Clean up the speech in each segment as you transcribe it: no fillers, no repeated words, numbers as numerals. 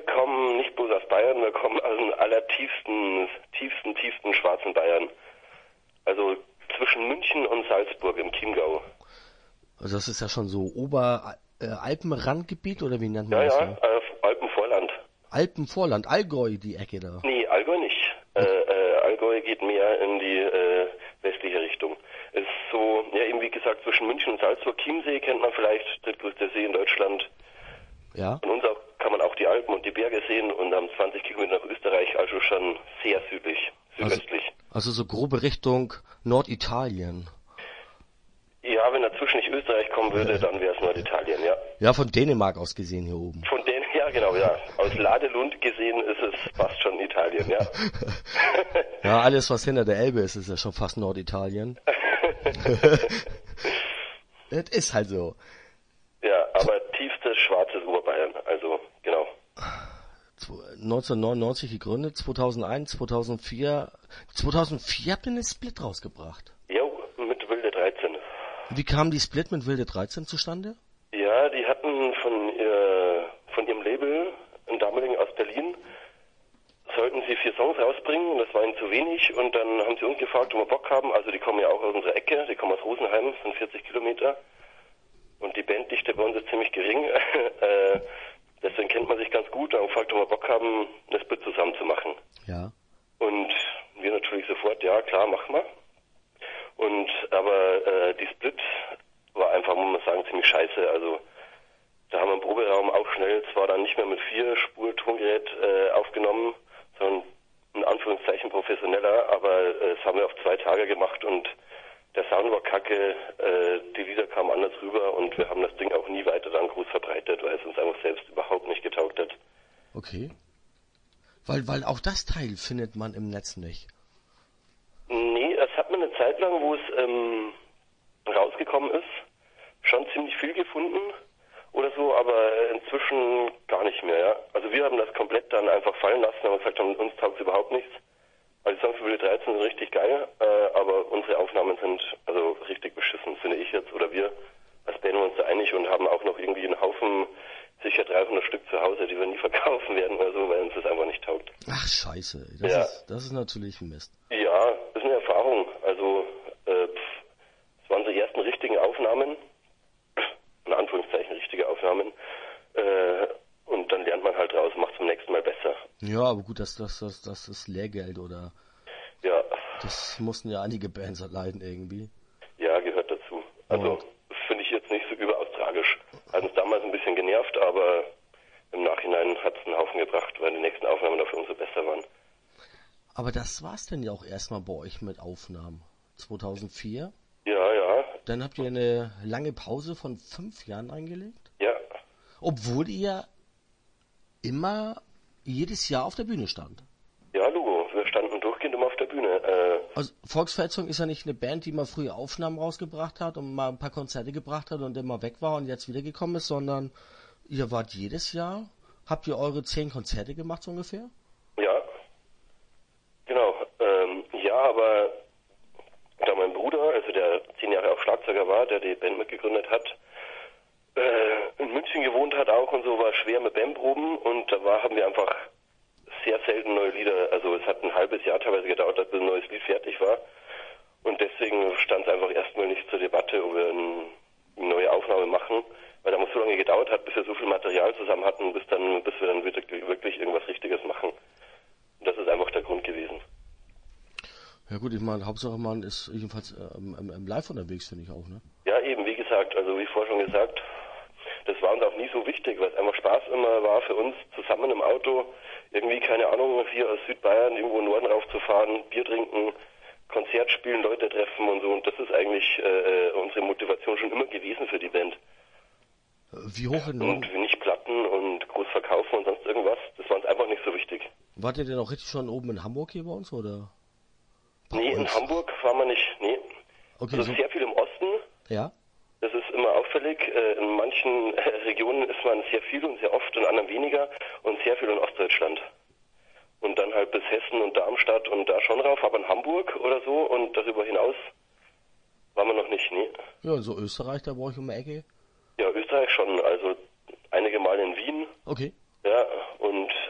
wir kommen nicht bloß aus Bayern, wir kommen aus dem allertiefsten schwarzen Bayern. Also zwischen München und Salzburg im Chiemgau. Also das ist ja schon so Alpenrandgebiet oder wie nennt man das? Ja, Alpenvorland. Alpenvorland, Allgäu, die Ecke da. Nee, Allgäu nicht. Allgäu geht mehr in die westliche Richtung. Es ist so, ja eben wie gesagt, zwischen München und Salzburg. Chiemsee kennt man vielleicht, der größte See in Deutschland. Ja. Von uns auch kann man auch die Alpen und die Berge sehen und haben 20 Kilometer nach Österreich, also schon sehr südöstlich. Also so grobe Richtung Norditalien. Ja, wenn dazwischen nicht Österreich kommen würde, dann wäre es Norditalien, ja. Ja, von Dänemark aus gesehen hier oben. Von denen, ja genau, ja. Aus Ladelund gesehen ist es fast schon Italien, ja. Ja, alles was hinter der Elbe ist ja schon fast Norditalien. Das ist halt so. Ja, aber tiefstes schwarzes Urbayern, also genau. 1999 gegründet, 2001, 2004. 2004 habt ihr einen Split rausgebracht. Jo, mit Wilde 13. Wie kam die Split mit Wilde 13 zustande? Ja, die hatten von ihrem Label, einem damaligen aus Berlin, sollten sie 4 Songs rausbringen, das war ihnen zu wenig und dann haben sie uns gefragt, ob wir Bock haben, also die kommen ja auch aus unserer Ecke, die kommen aus Rosenheim, sind 40 Kilometer und die Banddichte bei uns ist ziemlich gering, deswegen kennt man sich ganz gut und haben gefragt, ob wir Bock haben, eine Split zusammen zu machen. Ja. Und wir natürlich sofort, ja klar, machen wir. Aber die Split war einfach, muss man sagen, ziemlich scheiße. Also da haben wir im Proberaum auch schnell, zwar dann nicht mehr mit 4-Spur-Tongerät aufgenommen, sondern in Anführungszeichen professioneller, aber das haben wir auf 2 Tage gemacht und der Sound war kacke, die Lieder kamen anders rüber und wir haben das Ding auch nie weiter dann groß verbreitet, weil es uns einfach selbst überhaupt nicht getaugt hat. Okay. Weil auch das Teil findet man im Netz nicht. Nee, es hat man eine Zeit lang, wo es rausgekommen ist, schon ziemlich viel gefunden oder so, aber inzwischen gar nicht mehr, ja. Also wir haben das komplett dann einfach fallen lassen, haben gesagt, uns taugt es überhaupt nichts. Also die Songs für Wilde 13 sind richtig geil, aber unsere Aufnahmen sind also richtig beschissen, finde ich jetzt, oder wir als Band waren uns da einig und haben auch noch irgendwie einen Haufen, sicher 300 Stück zu Hause, die wir nie verkaufen werden oder so, weil uns das einfach nicht taugt. Ach scheiße, das ist natürlich ein Mist. Ja, das ist eine Erfahrung, also es waren die ersten richtigen Aufnahmen, in Anführungszeichen richtige Aufnahmen, und dann lernt man halt raus, macht es beim nächsten Mal besser. Ja, aber gut, das ist Lehrgeld, oder? Ja. Das mussten ja einige Bands erleiden irgendwie. Ja, gehört dazu. Also finde ich jetzt nicht so überaus tragisch. Hat uns damals ein bisschen genervt, aber im Nachhinein hat es einen Haufen gebracht, weil die nächsten Aufnahmen dafür umso besser waren. Aber das war's denn ja auch erstmal bei euch mit Aufnahmen. 2004? Ja. Dann habt ihr eine lange Pause von 5 Jahren eingelegt? Ja. Obwohl ihr immer jedes Jahr auf der Bühne stand. Ja, Logo. Wir standen durchgehend immer auf der Bühne. Also Volksverhetzung ist ja nicht eine Band, die mal früher Aufnahmen rausgebracht hat und mal ein paar Konzerte gebracht hat und immer weg war und jetzt wiedergekommen ist, sondern ihr wart jedes Jahr. Habt ihr eure 10 Konzerte gemacht so ungefähr? Ja. Genau. Ja, aber da mein Bruder, also der 10 Jahre auch Schlagzeuger war, der die Band mitgegründet hat, in München gewohnt hat auch und so, war schwer mit Bandproben und da haben wir einfach sehr selten neue Lieder, also es hat ein halbes Jahr teilweise gedauert, bis ein neues Lied fertig war und deswegen stand es einfach erstmal nicht zur Debatte, ob wir eine neue Aufnahme machen, weil da so lange gedauert hat, bis wir so viel Material zusammen hatten, bis wir dann wirklich irgendwas Richtiges machen. Und das ist einfach der Grund gewesen. Ja gut, ich meine, Hauptsache man ist jedenfalls im Live unterwegs, finde ich auch, ne? Ja, eben, wie gesagt, also wie vorher schon gesagt, das war uns auch nie so wichtig, weil es einfach Spaß immer war für uns, zusammen im Auto, irgendwie, keine Ahnung, hier aus Südbayern irgendwo in den Norden raufzufahren, Bier trinken, Konzert spielen, Leute treffen und so. Und das ist eigentlich unsere Motivation schon immer gewesen für die Band. Wie hoch in Norden? Und nicht Platten und groß verkaufen und sonst irgendwas, das war uns einfach nicht so wichtig. Wart ihr denn auch richtig schon oben in Hamburg hier bei uns, oder? Nee, in Hamburg waren wir nicht, nee. Okay, also sehr viel im Osten. Ja. Das ist immer auffällig. In manchen Regionen ist man sehr viel und sehr oft, in anderen weniger und sehr viel in Ostdeutschland. Und dann halt bis Hessen und Darmstadt und da schon rauf, aber in Hamburg oder so und darüber hinaus waren wir noch nicht, nee. Ja, so Österreich, da brauche ich um die Ecke. Ja, Österreich schon, also einige Mal in Wien. Okay. Ja, und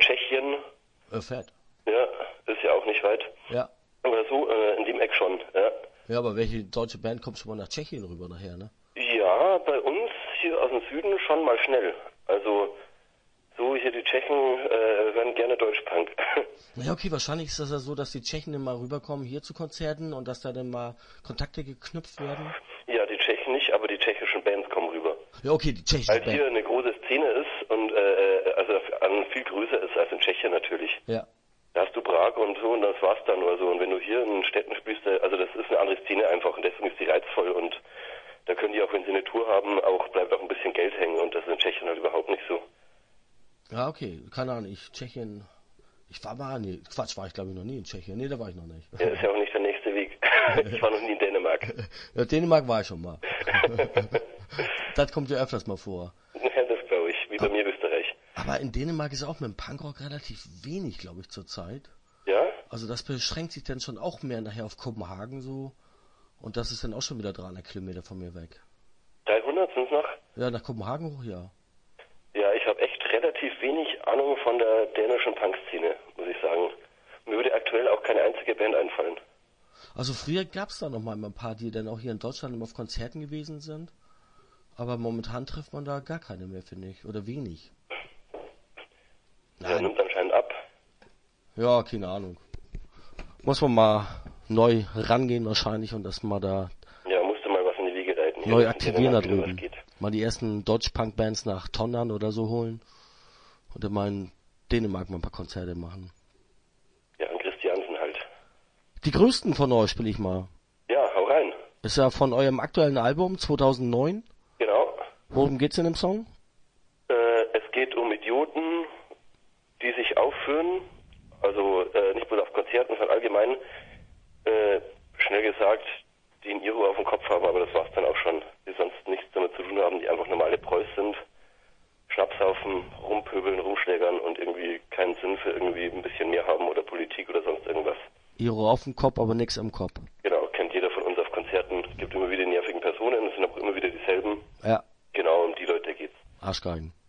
Tschechien. Fett. Ja, ist ja auch nicht weit. Ja. Oder so, in dem Eck schon, ja. Ja, aber welche deutsche Band kommt schon mal nach Tschechien rüber nachher, ne? Ja, bei uns hier aus dem Süden schon mal schnell. Also, so hier die Tschechen hören gerne Deutschpunk. Ja, okay, wahrscheinlich ist das ja so, dass die Tschechen dann mal rüberkommen hier zu Konzerten und dass da dann mal Kontakte geknüpft werden. Ja, die Tschechen nicht, aber die tschechischen Bands kommen rüber. Ja, okay, die tschechische Weil Band. hier eine große Szene ist und also viel größer ist als in Tschechien natürlich. Ja. Da hast du Prag und so und das war's dann oder so. Und wenn du hier in Städten spielst, also das ist eine andere Szene einfach und deswegen ist die reizvoll und da können die auch, wenn sie eine Tour haben, bleibt auch ein bisschen Geld hängen und das ist in Tschechien halt überhaupt nicht so. Ja, okay, keine Ahnung, war ich glaube ich noch nie in Tschechien. Nee, da war ich noch nicht. Ja, ist ja auch nicht der nächste Weg. Ich war noch nie in Dänemark. Ja, Dänemark war ich schon mal. Das kommt ja öfters mal vor. Ja, das glaube ich, wie bei mir Österreich. Aber in Dänemark ist auch mit dem Punkrock relativ wenig, glaube ich, zurzeit. Ja? Also das beschränkt sich dann schon auch mehr nachher auf Kopenhagen so. Und das ist dann auch schon wieder 300 Kilometer von mir weg. 300 sind es noch? Ja, nach Kopenhagen hoch, ja. Ja, ich habe echt relativ wenig Ahnung von der dänischen Punkszene, muss ich sagen. Mir würde aktuell auch keine einzige Band einfallen. Also früher gab es da noch mal ein paar, die dann auch hier in Deutschland immer auf Konzerten gewesen sind. Aber momentan trifft man da gar keine mehr, finde ich. Oder wenig. Ja, nimmt anscheinend ab. Ja, keine Ahnung. Muss man mal neu rangehen wahrscheinlich und das mal da Ja, musste mal was in die Wege leiten. Hier neu aktivieren da wieder was drüben. geht. Mal die ersten Deutsch-Punk-Bands nach Tondern oder so holen. Und dann mal in Dänemark mal ein paar Konzerte machen. Ja, an Christiansen halt. Die größten von euch spiele ich mal. Ja, hau rein. Ist ja von eurem aktuellen Album 2009. Genau. Worum geht's in dem Song? Es geht um Idioten, die sich aufführen, also nicht bloß auf Konzerten, sondern allgemein, schnell gesagt, die ein Iro auf dem Kopf haben, aber das war's dann auch schon, die sonst nichts damit zu tun haben, die einfach normale Preuß sind, Schnapsaufen, rumpöbeln, rumschlägern und irgendwie keinen Sinn für irgendwie ein bisschen mehr haben oder Politik oder sonst irgendwas. Iro auf dem Kopf, aber nix am Kopf. Genau, kennt jeder von uns auf Konzerten, gibt immer wieder nervigen Personen, es sind auch immer wieder dieselben. Ja. Genau, um die Leute geht's. Arschgeigen.